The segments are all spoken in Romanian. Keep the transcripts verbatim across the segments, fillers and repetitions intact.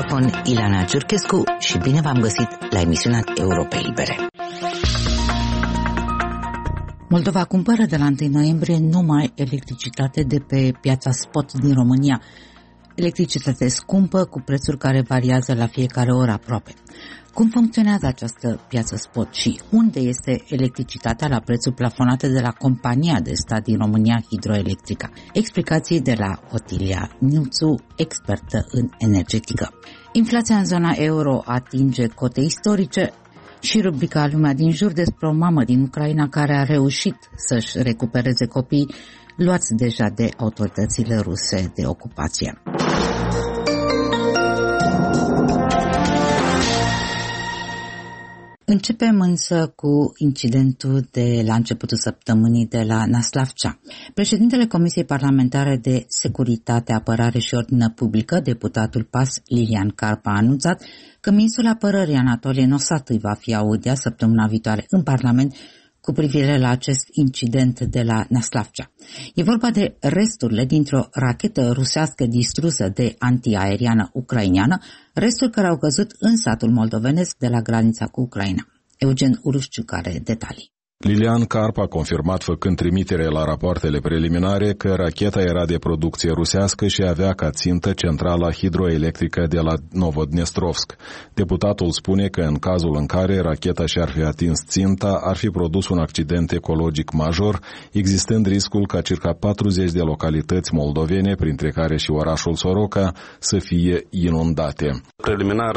microfon Ileana Ciurchescu și bine v-am găsit la emisiunea Europe Libere. Moldova cumpără de la întâi noiembrie numai electricitate de pe piața spot din România. Electricitate scumpă cu prețuri care variază la fiecare oră aproape. Cum funcționează această piață spot și unde este electricitatea la prețuri plafonate de la compania de stat din România, Hidroelectrica? Explicații de la Otilia Niuțu, expertă în energetică. Inflația în zona euro atinge cote istorice și rubrica Lumea din jur despre o mamă din Ucraina care a reușit să-și recupereze copiii luați deja de autoritățile ruse de ocupație. Începem însă cu incidentul de la începutul săptămânii de la Năslavcea. Președintele Comisiei Parlamentare de Securitate, Apărare și Ordine Publică, deputatul P A S Lilian Carpa, a anunțat că ministrul apărării Anatolie Nosatui va fi audiat săptămâna viitoare în Parlament cu privire la acest incident de la Năslavcea. E vorba de resturile dintr-o rachetă rusească distrusă de antiaeriană ucraineană, resturi care au căzut în satul moldovenesc de la granița cu Ucraina. Eugen Urușciuc are detalii. Lilian Carpa a confirmat, făcând trimitere la rapoartele preliminare, că racheta era de producție rusească și avea ca țintă centrala hidroelectrică de la Novodnestrovsk. Deputatul spune că în cazul în care racheta și-ar fi atins ținta, ar fi produs un accident ecologic major, existând riscul ca circa patruzeci de localități moldovene, printre care și orașul Soroca, să fie inundate. Preliminar,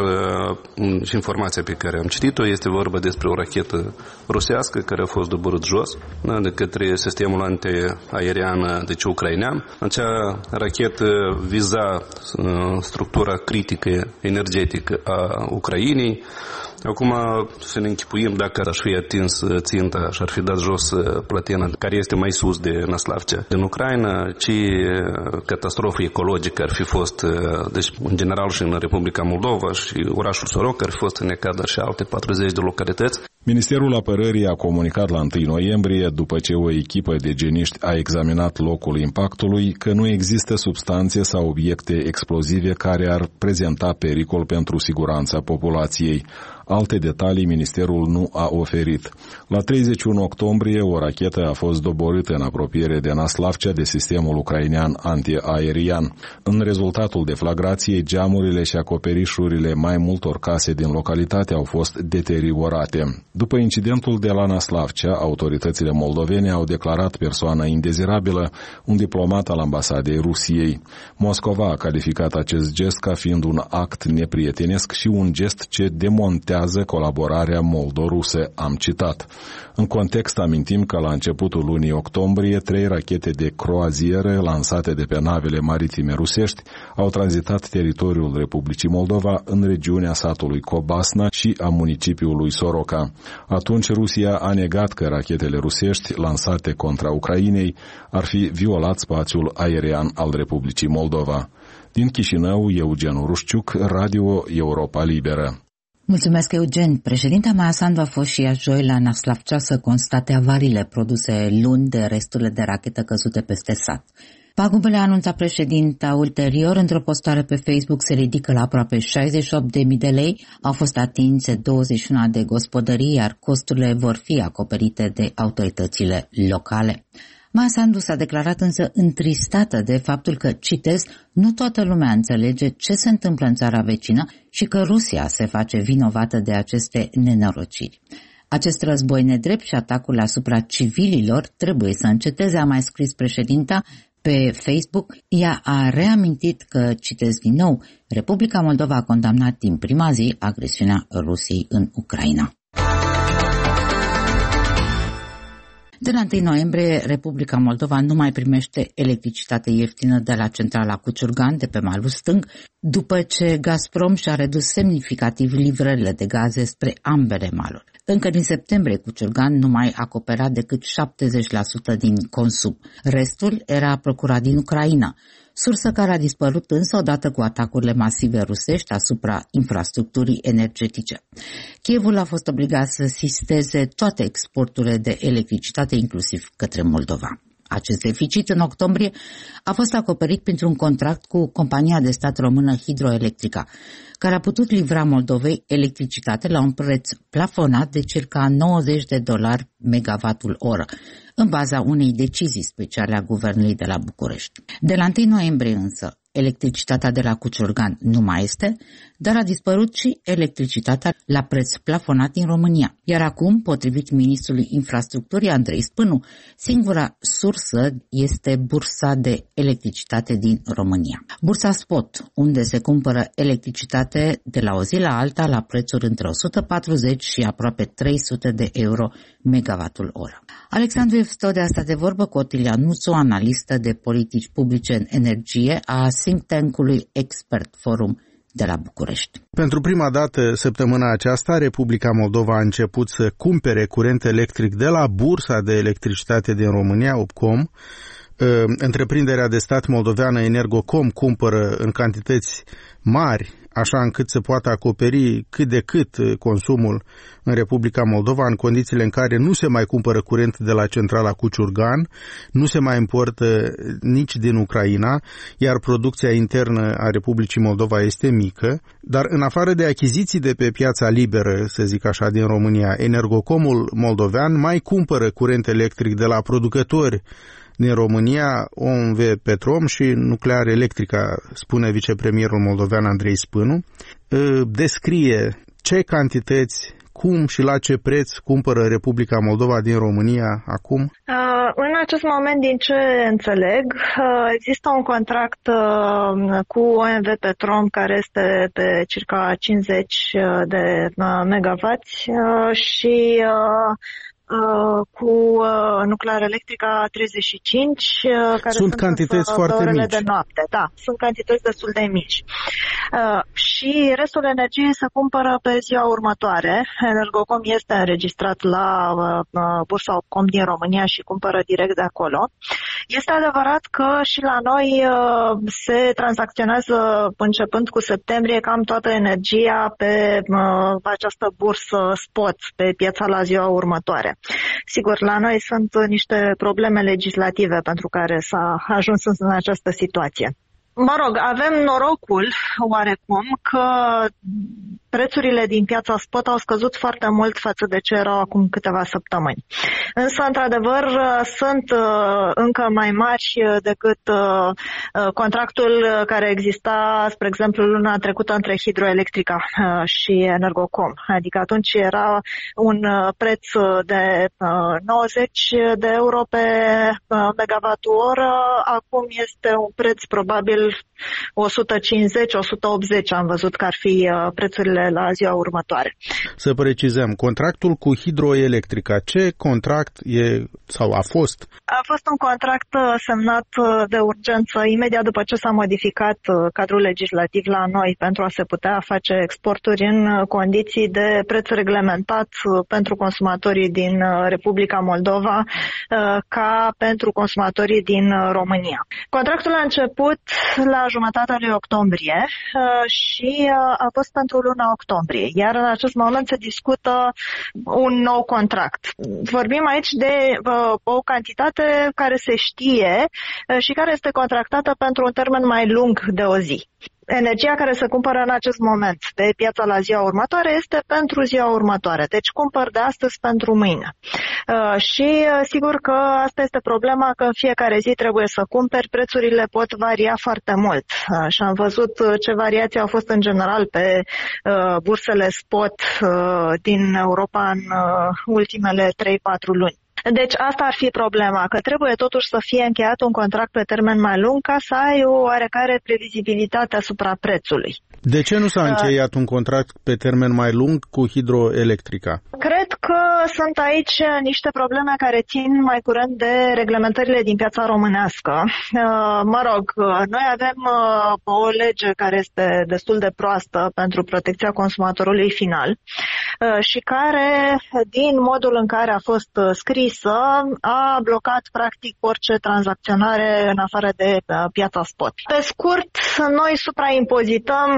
și informația pe care am citit-o, este vorba despre o rachetă rusească care a fost doborât jos de către sistemul antiaerian, deci ucrainean. Acea rachetă viza structura critică energetică a Ucrainei. Acum să ne închipuim dacă aș fi atins ținta și ar fi dat jos plătina care este mai sus de Năslavcea din Ucraina, ci catastrofă ecologică ar fi fost, deci în general și în Republica Moldova și orașul Soroca ar fi fost înnecat, dar și alte patruzeci de localități. Ministerul Apărării a comunicat la întâi noiembrie, după ce o echipă de geniști a examinat locul impactului, că nu există substanțe sau obiecte explozive care ar prezenta pericol pentru siguranța populației. Alte detalii ministerul nu a oferit. La treizeci și unu octombrie, o rachetă a fost doborâtă în apropiere de Năslavcea de sistemul ucrainean antiaerian. În rezultatul deflagrației, geamurile și acoperișurile mai multor case din localitate au fost deteriorate. După incidentul de la Năslavcea, autoritățile moldovene au declarat persoană indezirabilă un diplomat al ambasadei Rusiei. Moscova a calificat acest gest ca fiind un act neprietenesc și un gest ce demontează colaborarea moldo-rusă, am citat. În context amintim că la începutul lunii octombrie, trei rachete de croazieră lansate de pe navele maritime rusești au tranzitat teritoriul Republicii Moldova în regiunea satului Cobasna și a municipiului Soroca. Atunci Rusia a negat că rachetele rusești lansate contra Ucrainei ar fi violat spațiul aerian al Republicii Moldova. Din Chișinău, Eugen Urușciuc, Radio Europa Liberă. Mulțumesc, Eugen. Președinta Maia Sandu a fost și ea joi la Năslavcea să constate avariile produse luni de resturile de rachetă căzute peste sat. Pagubele, anunța președinta ulterior, într-o postare pe Facebook, se ridică la aproape șaizeci și opt de mii de lei, au fost atinse douăzeci și unu de gospodării, iar costurile vor fi acoperite de autoritățile locale. Maia Sandu s-a declarat însă întristată de faptul că, citez, nu toată lumea înțelege ce se întâmplă în țara vecină și că Rusia se face vinovată de aceste nenorociri. Acest război nedrept și atacurile asupra civililor trebuie să înceteze, a mai scris președinta pe Facebook. Ea a reamintit că, citez din nou, Republica Moldova a condamnat din prima zi agresiunea Rusiei în Ucraina. De la întâi noiembrie, Republica Moldova nu mai primește electricitate ieftină de la centrala Cuciurgan, de pe malul stâng, după ce Gazprom și-a redus semnificativ livrările de gaze spre ambele maluri. Încă din septembrie, Cuciurgan nu mai acopera decât șaptezeci la sută din consum. Restul era procurat din Ucraina, sursă care a dispărut însă odată cu atacurile masive rusești asupra infrastructurii energetice. Kievul a fost obligat să sisteze toate exporturile de electricitate, inclusiv către Moldova. Acest deficit în octombrie a fost acoperit printr-un contract cu compania de stat română Hidroelectrica, care a putut livra Moldovei electricitate la un preț plafonat de circa nouăzeci de dolari megavatul oră, în baza unei decizii speciale a Guvernului de la București. De la întâi noiembrie însă, electricitatea de la Cuciurgan nu mai este, dar a dispărut și electricitatea la preț plafonat din România. Iar acum, potrivit ministrului infrastructurii Andrei Spânu, singura sursă este bursa de electricitate din România. Bursa Spot, unde se cumpără electricitate de la o zi la alta la prețuri între o sută patruzeci și aproape trei sute de euro megavatul oră. Alexandru Evstodea a stat de vorbă cu Otilia Nuțu, analistă de politici publice în energie a think tank-ului Expert Forum de la București. Pentru prima dată săptămâna aceasta, Republica Moldova a început să cumpere curent electric de la Bursa de Electricitate din România, Opcom. Întreprinderea de stat moldoveană Energocom cumpără în cantități mari, așa încât să poată acoperi cât de cât consumul în Republica Moldova, în condițiile în care nu se mai cumpără curent de la centrala Cuciurgan, nu se mai importă nici din Ucraina, iar producția internă a Republicii Moldova este mică, dar în afară de achiziții de pe piața liberă, să zic așa, din România, Energocomul moldovean mai cumpără curent electric de la producători din România, O M V Petrom și Nuclear Electrica, spune vicepremierul moldovean Andrei Spânu, descrie ce cantități, cum și la ce preț cumpără Republica Moldova din România acum? În acest moment, din ce înțeleg, există un contract cu O M V Petrom care este pe circa cincizeci de megavați și cu uh, Nuclear Electrica treizeci și cinci, uh, care sunt, sunt cantități foarte mici. De noapte. Da, sunt cantități destul de mici. Uh, și restul energiei se cumpără pe ziua următoare. Energocom este înregistrat la uh, Bursa Opcom din România și cumpără direct de acolo. Este adevărat că și la noi uh, se tranzacționează începând cu septembrie cam toată energia pe uh, această bursă spot, pe piața la ziua următoare. Sigur, la noi sunt niște probleme legislative pentru care s-a ajuns în această situație. Mă rog, avem norocul, oarecum, că prețurile din piața spot au scăzut foarte mult față de ce erau acum câteva săptămâni. Însă, într-adevăr, sunt încă mai mari decât contractul care exista, spre exemplu, luna trecută între Hidroelectrica și Energocom. Adică atunci era un preț de nouăzeci de euro pe megavatul oră, acum este un preț probabil o sută cincizeci - o sută optzeci am văzut că ar fi prețurile la ziua următoare. Să precizăm, contractul cu Hidroelectrica, ce contract e sau a fost? A fost un contract semnat de urgență imediat după ce s-a modificat cadrul legislativ la noi pentru a se putea face exporturi în condiții de preț reglementat pentru consumatorii din Republica Moldova ca pentru consumatorii din România. Contractul a început la jumătatea lui octombrie și a fost pentru luna octombrie, iar în acest moment se discută un nou contract. Vorbim aici de o cantitate care se știe și care este contractată pentru un termen mai lung de o zi. Energia care se cumpără în acest moment pe piața la ziua următoare este pentru ziua următoare, deci cumpăr de astăzi pentru mâine. Uh, și uh, sigur că asta este problema, că în fiecare zi trebuie să cumperi, prețurile pot varia foarte mult. Uh, și am văzut ce variații au fost în general pe uh, bursele spot uh, din Europa în uh, ultimele trei patru luni. Deci asta ar fi problema, că trebuie totuși să fie încheiat un contract pe termen mai lung ca să ai o oarecare previzibilitate asupra prețului. De ce nu s-a încheiat un contract pe termen mai lung cu Hidroelectrica? Cred că sunt aici niște probleme care țin mai curând de reglementările din piața românească. Mă rog, noi avem o lege care este destul de proastă pentru protecția consumatorului final și care, din modul în care a fost scris emisă a blocat practic orice tranzacționare în afară de piața spot. Pe scurt, noi supraimpozităm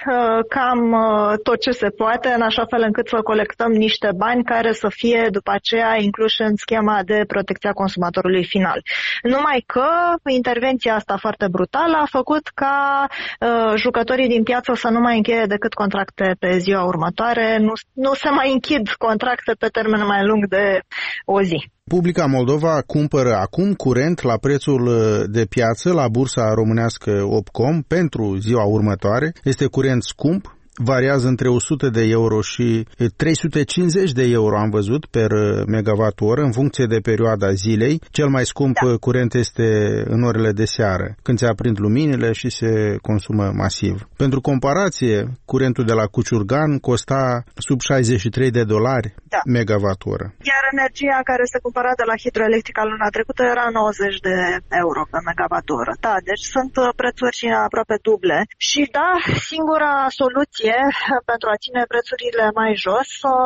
cam tot ce se poate, în așa fel încât să colectăm niște bani care să fie după aceea incluși în schema de protecție a consumatorului final. Numai că intervenția asta foarte brutală a făcut ca uh, jucătorii din piață să nu mai încheie decât contracte pe ziua următoare, nu, nu se mai închid contracte pe termen mai lung de o zi. Republica Moldova cumpără acum curent la prețul de piață la bursa românească Opcom pentru ziua următoare. Este curent scump, variază între o sută de euro și trei sute cincizeci de euro, am văzut, per megawatt oră, în funcție de perioada zilei. Cel mai scump da. curent este în orele de seară, când se aprind luminile și se consumă masiv. Pentru comparație, curentul de la Cuciurgan costa sub șaizeci și trei de dolari da. megawatt oră. Iar energia care se cumpăra de la hidroelectrica luna trecută era nouăzeci de euro pe megawatt oră. Da, deci sunt prețuri aproape duble. Și da, singura soluție pentru a ține prețurile mai jos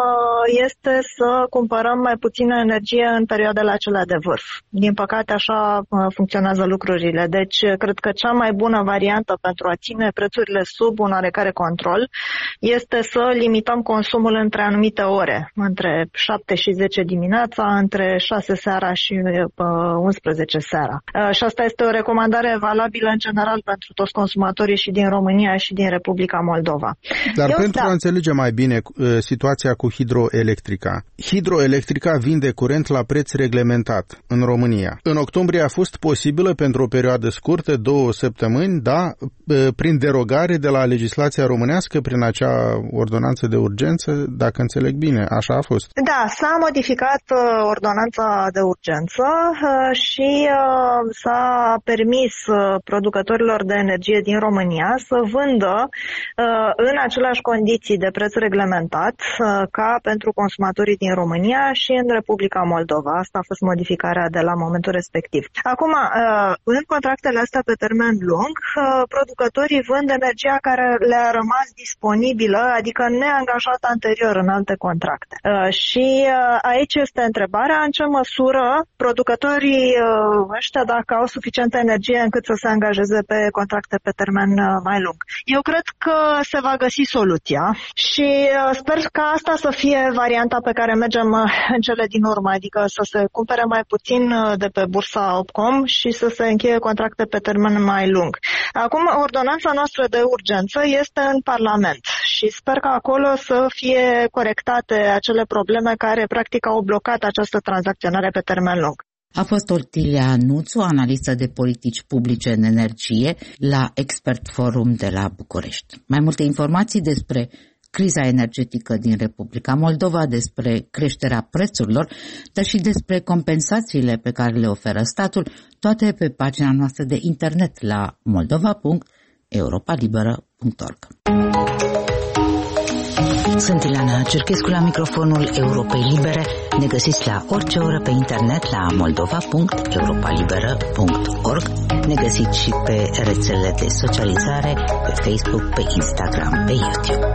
este să cumpărăm mai puțină energie în perioadele acelea de vârf. Din păcate așa funcționează lucrurile. Deci cred că cea mai bună variantă pentru a ține prețurile sub un oarecare control este să limităm consumul între anumite ore, între șapte și zece dimineața, între șase seara și unsprezece seara. Și asta este o recomandare valabilă în general pentru toți consumatorii și din România și din Republica Moldova. Dar Eu, pentru da. a înțelege mai bine uh, situația cu hidroelectrica, hidroelectrica vinde curent la preț reglementat în România. În octombrie a fost posibilă pentru o perioadă scurtă, două săptămâni, da, uh, prin derogare de la legislația românească, prin acea ordonanță de urgență, dacă înțeleg bine, așa a fost. Da, s-a modificat uh, ordonanța de urgență uh, și uh, s-a permis uh, producătorilor de energie din România să vândă uh, în aceleași condiții de preț reglementat ca pentru consumatorii din România și în Republica Moldova. Asta a fost modificarea de la momentul respectiv. Acum, în contractele astea pe termen lung, producătorii vând energia care le-a rămas disponibilă, adică neangajată anterior în alte contracte. Și aici este întrebarea în ce măsură producătorii ăștia, dacă au suficientă energie încât să se angajeze pe contracte pe termen mai lung. Eu cred că se va găsi soluția și sper că asta să fie varianta pe care mergem în cele din urmă, adică să se cumpere mai puțin de pe bursa Opcom și să se încheie contracte pe termen mai lung. Acum, ordonanța noastră de urgență este în Parlament și sper că acolo să fie corectate acele probleme care practic au blocat această tranzacționare pe termen lung. A fost Ortilia Nuțu, analistă de politici publice în energie, la Expert Forum de la București. Mai multe informații despre criza energetică din Republica Moldova, despre creșterea prețurilor, dar și despre compensațiile pe care le oferă statul, toate pe pagina noastră de internet la moldova punct europa liberă punct org. Sunt Ileana Cerchescu la microfonul Europei Libere. Ne găsiți la orice oră pe internet la moldova punct europa liberă punct org. Ne găsiți și pe rețelele de socializare, pe Facebook, pe Instagram, pe YouTube.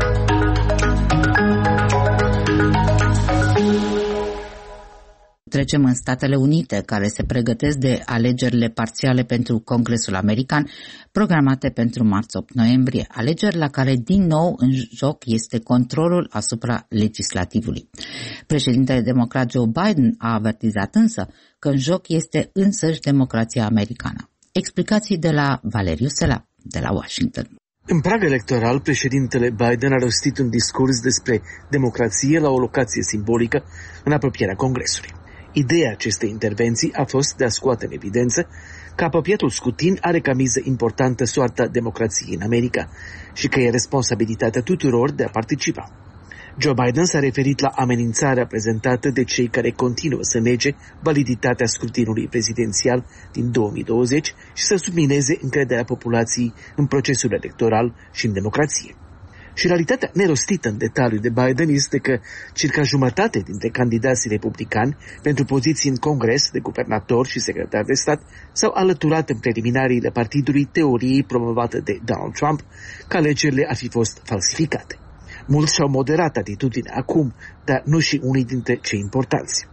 Trecem în Statele Unite, care se pregătesc de alegerile parțiale pentru Congresul American, programate pentru marți opt noiembrie, alegeri la care din nou în joc este controlul asupra legislativului. Președintele democrat Joe Biden a avertizat însă că în joc este însăși democrația americană. Explicații de la Valeriu Sela, de la Washington. În prag electoral, președintele Biden a rostit un discurs despre democrație la o locație simbolică în apropierea Congresului. Ideea acestei intervenții a fost de a scoate în evidență că apropiatul scutin are ca miză importantă soarta democrației în America și că e responsabilitatea tuturor de a participa. Joe Biden s-a referit la amenințarea prezentată de cei care continuă să nege validitatea scrutinului prezidențial din două mii douăzeci și să submineze încrederea populației în procesul electoral și în democrație. Și realitatea nerostită în detaliu de Biden este că circa jumătate dintre candidații republicani pentru poziții în Congres de guvernator și secretar de stat s-au alăturat în preliminariile partidului teoriei promovată de Donald Trump că alegerile ar fi fost falsificate. Mulți și-au moderat atitudinea acum, dar nu și unii dintre cei importanți.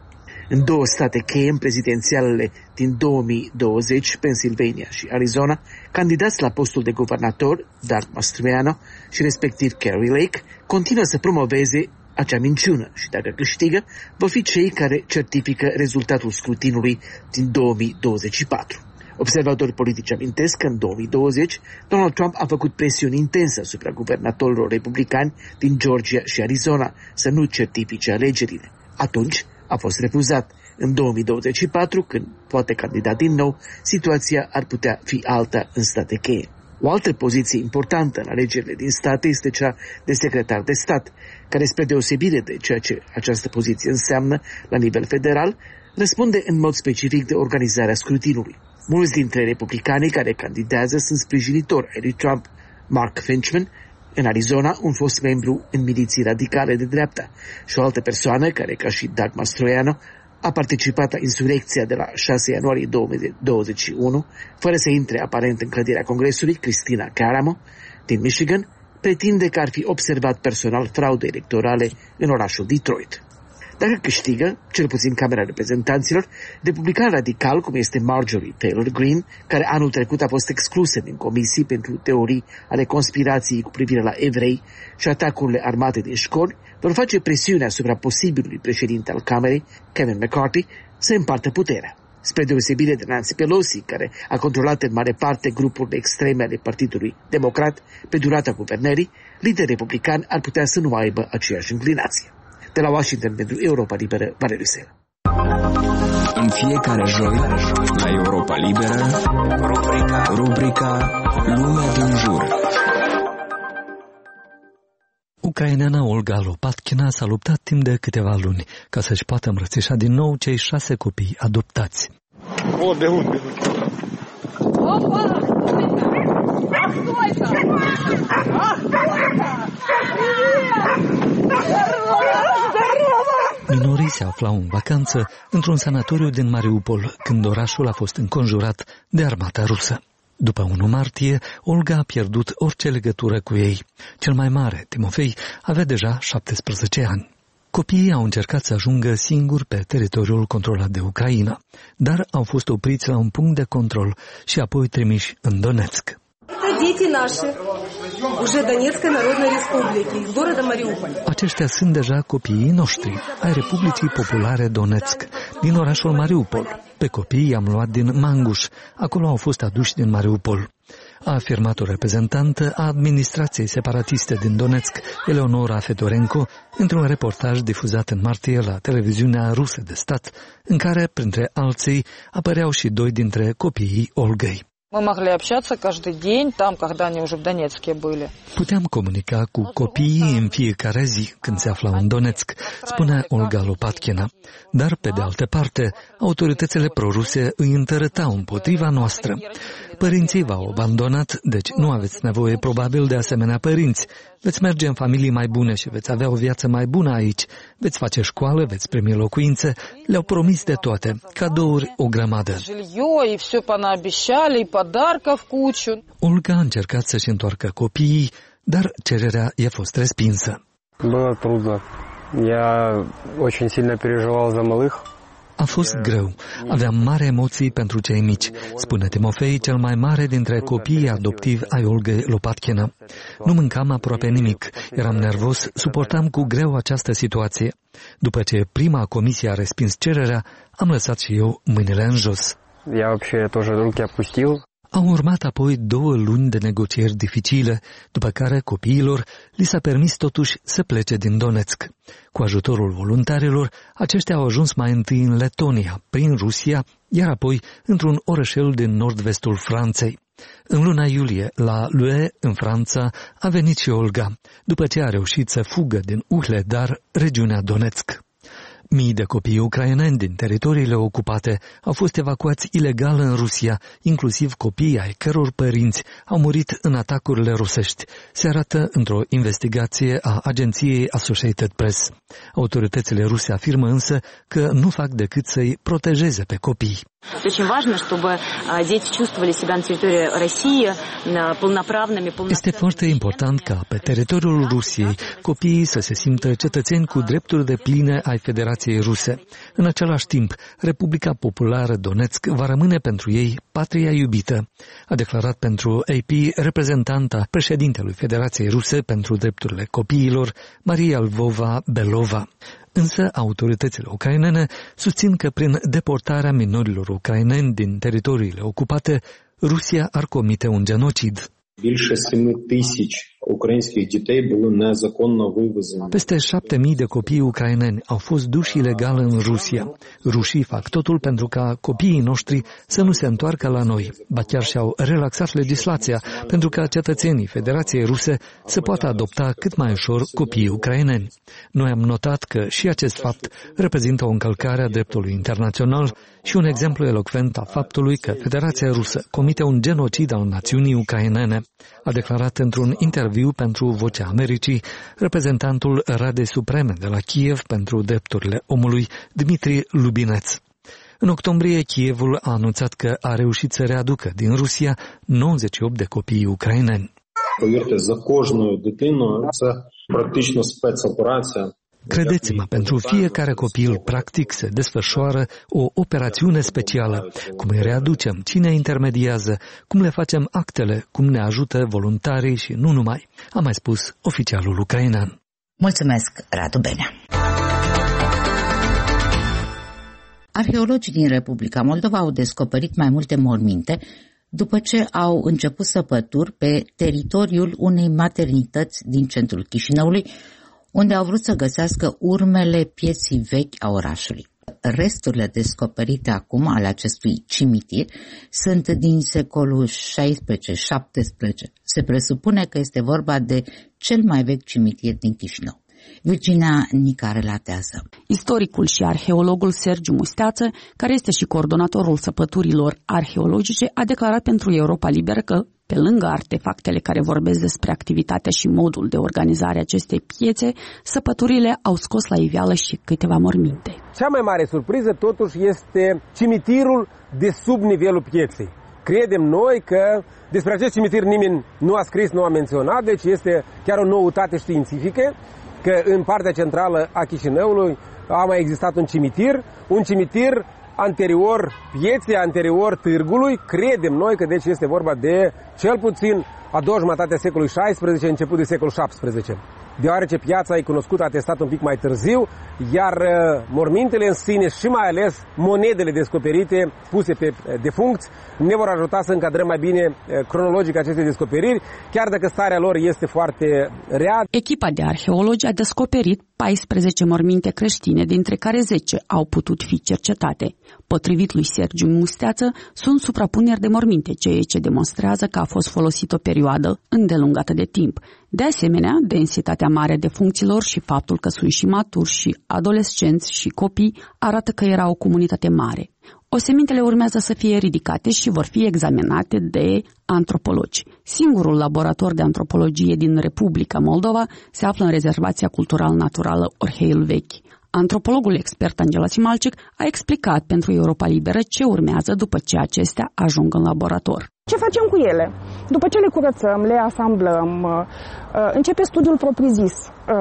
În două state cheie, în prezidențialele din două mii douăzeci, Pennsylvania și Arizona, candidați la postul de guvernator, Doug Mastriano și respectiv Kari Lake, continuă să promoveze acea minciună și dacă câștigă, vor fi cei care certifică rezultatul scrutinului din două mii douăzeci și patru. Observatori politici amintesc că în două mii douăzeci Donald Trump a făcut presiuni intense asupra guvernatorilor republicani din Georgia și Arizona să nu certifice alegerile. Atunci a fost refuzat. În două mii douăzeci și patru, când poate candida din nou, situația ar putea fi alta în state cheie. O altă poziție importantă în alegerile din state este cea de secretar de stat, care, spre deosebire de ceea ce această poziție înseamnă la nivel federal, răspunde în mod specific de organizarea scrutinului. Mulți dintre republicanii care candidează sunt sprijinitori ai lui Trump. Mark Finchman, în Arizona, un fost membru în miliții radicale de dreapta, și o altă persoană care, ca și Doug Mastriano, a participat la insurecția de la șase ianuarie două mii douăzeci și unu, fără să intre aparent în clădirea Congresului, Christina Caramo, din Michigan, pretinde că ar fi observat personal fraude electorale în orașul Detroit. Dacă câștigă, cel puțin Camera Reprezentanților, republican radical, cum este Marjorie Taylor Greene, care anul trecut a fost exclusă din comisii pentru teorii ale conspirației cu privire la evrei și atacurile armate din școli, vor face presiune asupra posibilului președinte al Camerei, Kevin McCarthy, să împartă puterea. Spre deosebire de Nancy Pelosi, care a controlat în mare parte grupurile extreme ale Partidului Democrat pe durata guvernării, liderii republicani ar putea să nu aibă aceeași înclinație. De la Washington pentru Europa Liberă, Valeriu Sela. În fiecare joi, la Europa Liberă, rubrica, rubrica Lumea din jur. Ucraineana Olga Lopatkina s-a luptat timp de câteva luni ca să-și poată îmbrățișa din nou cei șase copii adoptați. O, de unde? Minorii se aflau în vacanță într-un sanatoriu din Mariupol, când orașul a fost înconjurat de armata rusă. După unu martie, Olga a pierdut orice legătură cu ei. Cel mai mare, Timofei, avea deja șaptesprezece ani. Copiii au încercat să ajungă singuri pe teritoriul controlat de Ucraina, dar au fost opriți la un punct de control și apoi trimiși în Donetsk. Aceștia sunt deja copiii noștri, ai Republicii Populare Donetsk, din orașul Mariupol. Pe copii i-am luat din Manguș, acolo au fost aduși din Mariupol, a afirmat o reprezentantă a administrației separatiste din Donetsk, Eleonora Fedorenko, într-un reportaj difuzat în martie la televiziunea rusă de stat, în care, printre alții, apăreau și doi dintre copiii Olgăi. Puteam comunica cu copiii în fiecare zi când se aflau în Donetsk, spune Olga Lopatkina. Dar, pe de altă parte, autoritățile proruse îi întărătau împotriva noastră. Părinții v-au abandonat, deci nu aveți nevoie probabil de asemenea părinți. Veți merge în familii mai bune și veți avea o viață mai bună aici. Veți face școală, veți primi locuințe. Le-au promis de toate, cadouri o grămadă. Olga a încercat să-și întoarcă copiii, dar cererea i-a fost respinsă. Было трудно. Я очень сильно переживал за малых. A fost greu. Aveam mari emoții pentru cei mici, spune Timofei, cel mai mare dintre copiii adoptivi ai Olgăi Lopatkina. Nu mâncam aproape nimic. Eram nervos, suportam cu greu această situație. După ce prima comisie a respins cererea, am lăsat și eu mâinile în jos. Я вообще тоже руки опустил. Au urmat apoi două luni de negocieri dificile, după care copiilor li s-a permis totuși să plece din Donetsk. Cu ajutorul voluntarilor, aceștia au ajuns mai întâi în Letonia, prin Rusia, iar apoi într-un orășel din nord-vestul Franței. În luna iulie, la Lue, în Franța, a venit și Olga, după ce a reușit să fugă din Uhledar, regiunea Donetsk. Mii de copii ucraineni din teritoriile ocupate au fost evacuați ilegal în Rusia, inclusiv copiii ai căror părinți au murit în atacurile rusești, se arată într-o investigație a agenției Associated Press. Autoritățile ruse afirmă însă că nu fac decât să-i protejeze pe copii. Este foarte important ca pe teritoriul Rusiei copiii să se simtă cetățeni cu drepturi depline ai Federației Ruse. În același timp, Republica Populară Donetsk va rămâne pentru ei patria iubită, a declarat pentru A P reprezentanta președintelui Federației Ruse pentru drepturile copiilor, Maria Lvova-Belova. Însă autoritățile ucrainene susțin că prin deportarea minorilor ucraineni din teritoriile ocupate, Rusia ar comite un genocid. Peste șapte mii de copii ucraineni au fost duși ilegal în Rusia. Rușii fac totul pentru ca copiii noștri să nu se întoarcă la noi, ba chiar și-au relaxat legislația pentru ca cetățenii Federației Ruse să poată adopta cât mai ușor copiii ucraineni. Noi am notat că și acest fapt reprezintă o încălcare a dreptului internațional și un exemplu elocvent a faptului că Federația Rusă comite un genocid al națiunii ucrainene, a declarat într-un interviu pentru Vocea Americii reprezentantul Radei Supreme de la Kiev pentru drepturile omului, Dmitri Lubineț. În octombrie, Kievul a anunțat că a reușit să readucă din Rusia nouăzeci și opt de copii ucraineni. Credeți-mă, pentru fiecare copil, practic, se desfășoară o operațiune specială. Cum îi readucem, cine intermediază, cum le facem actele, cum ne ajută voluntarii și nu numai, a mai spus oficialul ucrainean. Mulțumesc, Radu Benea. Arheologii din Republica Moldova au descoperit mai multe morminte după ce au început săpături pe teritoriul unei maternități din centrul Chișinăului, unde au vrut să găsească urmele pieții vechi a orașului. Resturile descoperite acum ale acestui cimitir sunt din secolul șaisprezece șaptesprezece. Se presupune că este vorba de cel mai vechi cimitir din Chișinău. Virginia Nica relatează. Istoricul și arheologul Sergiu Musteață, care este și coordonatorul săpăturilor arheologice, a declarat pentru Europa Liberă că, pe lângă artefactele care vorbesc despre activitatea și modul de organizare a acestei piețe, săpăturile au scos la iveală și câteva morminte. Cea mai mare surpriză, totuși, este cimitirul de sub nivelul pieței. Credem noi că despre acest cimitir nimeni nu a scris, nu a menționat, deci este chiar o noutate științifică, că în partea centrală a Chișinăului a mai existat un cimitir, un cimitir anterior pieței, anterior târgului. Credem noi că deci este vorba de cel puțin a doua jumătate a secolului șaisprezece, început de secolul șaptesprezece. Deoarece piața e cunoscută, atestat un pic mai târziu, iar mormintele în sine și mai ales monedele descoperite, puse pe defuncți, ne vor ajuta să încadrăm mai bine cronologic aceste descoperiri, chiar dacă starea lor este foarte rea. Echipa de arheologi a descoperit paisprezece morminte creștine, dintre care zece au putut fi cercetate. Potrivit lui Sergiu Musteață, sunt suprapuneri de morminte, ceea ce demonstrează că a fost folosit o perioadă îndelungată de timp. De asemenea, densitatea mare de funcțiilor și faptul că sunt și maturi și adolescenți și copii arată că era o comunitate mare. Osemintele urmează să fie ridicate și vor fi examinate de antropologi. Singurul laborator de antropologie din Republica Moldova se află în rezervația cultural-naturală Orheiul Vechi. Antropologul expert Angela Simalcic a explicat pentru Europa Liberă ce urmează după ce acestea ajung în laborator. Ce facem cu ele? După ce le curățăm, le asamblăm, începe studiul propriu-zis.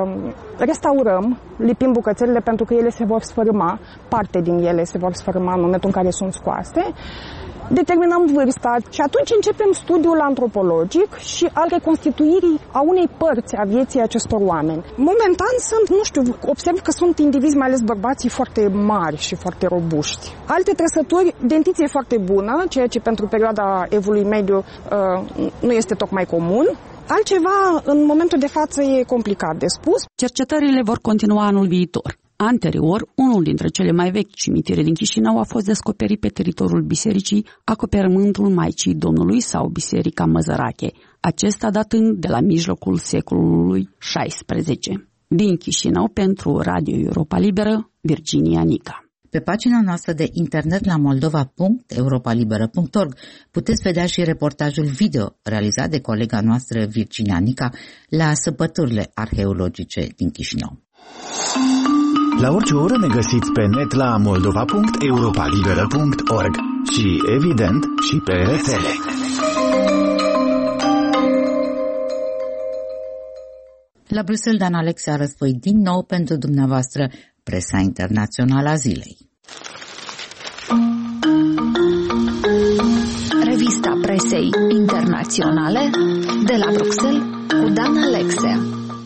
Restaurăm, lipim bucățelele pentru că ele se vor sfărâma, parte din ele se vor sfărâma în momentul în care sunt scoase. Determinăm vârsta și atunci începem studiul antropologic și al reconstituirii a unei părți a vieții acestor oameni. Momentan sunt, nu știu, observ că sunt indivizi, mai ales bărbații, foarte mari și foarte robuști. Alte trăsături, dentiție foarte bună, ceea ce pentru perioada evului mediu uh, nu este tocmai comun. Altceva, în momentul de față, e complicat de spus. Cercetările vor continua anul viitor. Anterior, unul dintre cele mai vechi cimitire din Chișinău a fost descoperit pe teritoriul bisericii acoperământul Maicii Domnului sau Biserica Măzărache, acesta datând de la mijlocul secolului șaisprezece. Din Chișinău, pentru Radio Europa Liberă, Virginia Nica. Pe pagina noastră de internet la moldova punct europa liberă punct org puteți vedea și reportajul video realizat de colega noastră Virginia Nica la săpăturile arheologice din Chișinău. La orice oră ne găsiți pe net la moldova punct europa liberă punct org. și, evident, și pe rețele. La Bruxelles, Dan Alexe a răspăit din nou pentru dumneavoastră presa internațională a zilei. Revista presei internaționale de la Bruxelles cu Dan Alexe.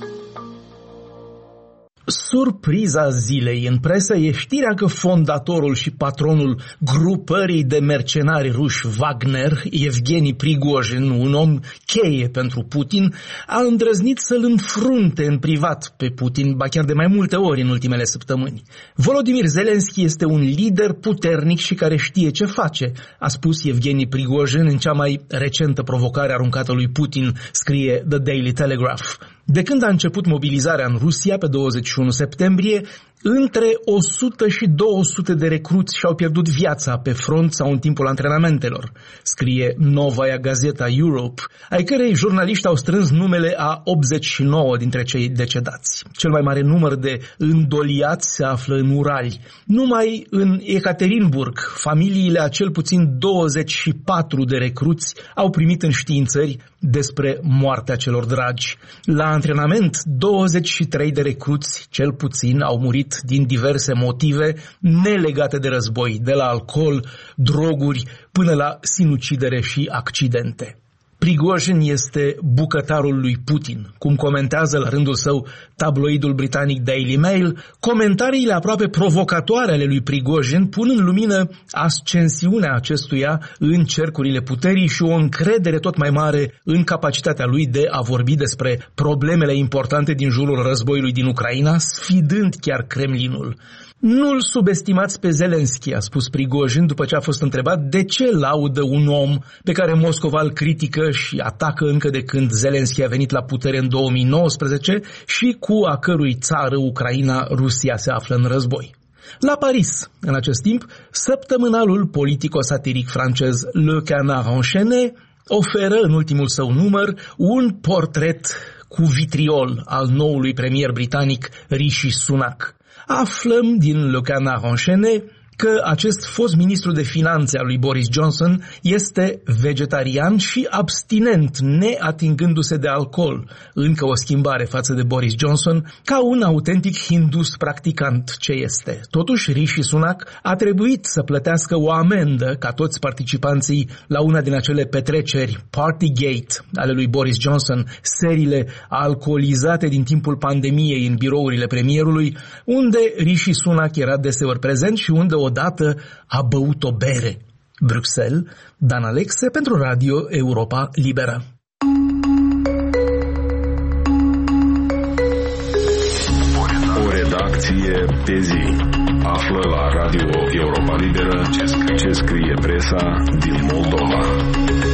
Surpriza zilei în presă e știrea că fondatorul și patronul grupării de mercenari ruși Wagner, Evgeni Prigozhin, un om cheie pentru Putin, a îndrăznit să-l înfrunte în privat pe Putin, ba chiar de mai multe ori în ultimele săptămâni. Volodymyr Zelensky este un lider puternic și care știe ce face, a spus Evgeni Prigozhin în cea mai recentă provocare aruncată lui Putin, scrie The Daily Telegraph. De când a început mobilizarea în Rusia pe douăzeci și unu septembrie, între o sută și două sute de recruți și-au pierdut viața pe front sau în timpul antrenamentelor, scrie Novaya Gazeta Europe, ai cărei jurnaliști au strâns numele a optzeci și nouă dintre cei decedați. Cel mai mare număr de îndoliați se află în Urali. Numai în Ekaterinburg, familiile a cel puțin douăzeci și patru de recruți au primit înștiințări despre moartea celor dragi. La antrenament, douăzeci și trei de recruți, cel puțin, au murit din diverse motive nelegate de război, de la alcool, droguri, până la sinucidere și accidente. Prigozhin este bucătarul lui Putin, cum comentează la rândul său tabloidul britanic Daily Mail. Comentariile aproape provocatoare ale lui Prigozhin pun în lumină ascensiunea acestuia în cercurile puterii și o încredere tot mai mare în capacitatea lui de a vorbi despre problemele importante din jurul războiului din Ucraina, sfidând chiar Kremlinul. Nu-l subestimați pe Zelensky, a spus Prigozhin după ce a fost întrebat de ce laudă un om pe care Moscova îl critică și atacă încă de când Zelensky a venit la putere în două mii nouăsprezece și cu a cărui țară, Ucraina, Rusia se află în război. La Paris, în acest timp, săptămânalul politico-satiric francez Le Canard Enchaîné oferă în ultimul său număr un portret cu vitriol al noului premier britanic Rishi Sunak. Aflăm din Le Canard Enchaîné că acest fost ministru de finanțe al lui Boris Johnson este vegetarian și abstinent, neatingându-se de alcool, încă o schimbare față de Boris Johnson, ca un autentic hindus practicant ce este. Totuși, Rishi Sunak a trebuit să plătească o amendă ca toți participanții la una din acele petreceri Partygate ale lui Boris Johnson, seriile alcoolizate din timpul pandemiei în birourile premierului, unde Rishi Sunak era deseori prezent și unde odată a băut o bere. Bruxelles, Dan Alexe pentru Radio Europa Liberă. O redacție pe zi. Află la Radio Europa Liberă ce scrie presa din Moldova.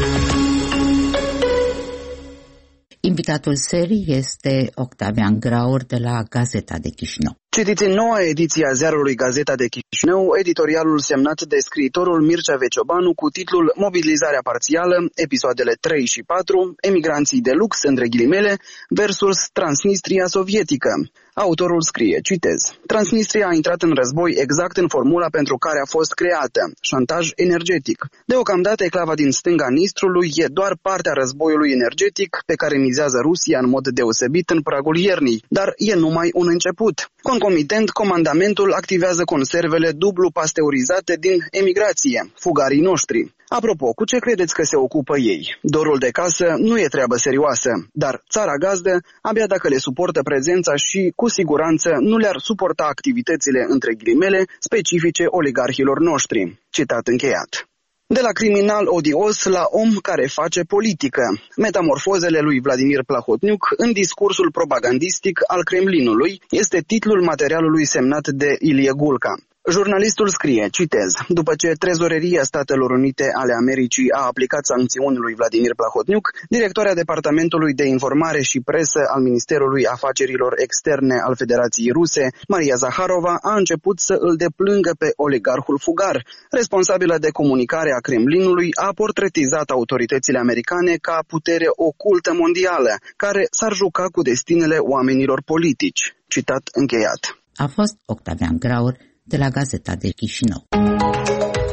Invitatul serii este Octavian Graur de la Gazeta de Chișinău. Citiți în noua ediție a ziarului Gazeta de Chișinău editorialul semnat de scriitorul Mircea Veciobanu cu titlul Mobilizarea parțială, episoadele trei și patru, emigranții de lux, între ghilimele, versus Transnistria sovietică. Autorul scrie, citez, Transnistria a intrat în război exact în formula pentru care a fost creată, șantaj energetic. Deocamdată eclava din stânga Nistrului e doar partea războiului energetic pe care mizează Rusia în mod deosebit în pragul iernii, dar e numai un început. Concomitent, comandamentul activează conservele dublu pasteurizate din emigrație, fugarii noștri. Apropo, cu ce credeți că se ocupă ei? Dorul de casă nu e treabă serioasă, dar țara gazdă, abia dacă le suportă prezența și, cu siguranță, nu le-ar suporta activitățile, între ghilimele, specifice oligarhilor noștri. Citat încheiat. De la criminal odios la om care face politică. Metamorfozele lui Vladimir Plahotniuc în discursul propagandistic al Kremlinului este titlul materialului semnat de Ilie Gulca. Jurnalistul scrie, citez, după ce Trezoreria Statelor Unite ale Americii a aplicat sancțiuni lui Vladimir Plahotniuc, directoarea Departamentului de Informare și Presă al Ministerului Afacerilor Externe al Federației Ruse, Maria Zaharova, a început să îl deplângă pe oligarhul fugar. Responsabilă de comunicare a Kremlinului a portretizat autoritățile americane ca putere ocultă mondială, care s-ar juca cu destinele oamenilor politici. Citat încheiat. A fost Octavian Graur de la Gazeta de Chișinău.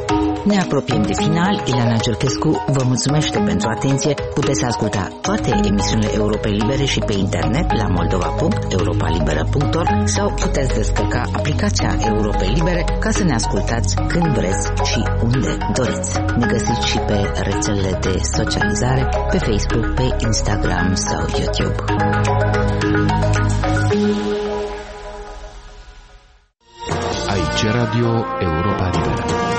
Ne apropiem de final. Ileana Giurchescu vă mulțumește pentru atenție. Puteți asculta toate emisiunile Europei Libere și pe internet la moldova punct europa liberă punct org sau puteți descărca aplicația Europei Libere ca să ne ascultați când vreți și unde doriți. Ne găsiți și pe rețelele de socializare, pe Facebook, pe Instagram sau YouTube. Aici Radio Europa Liberă.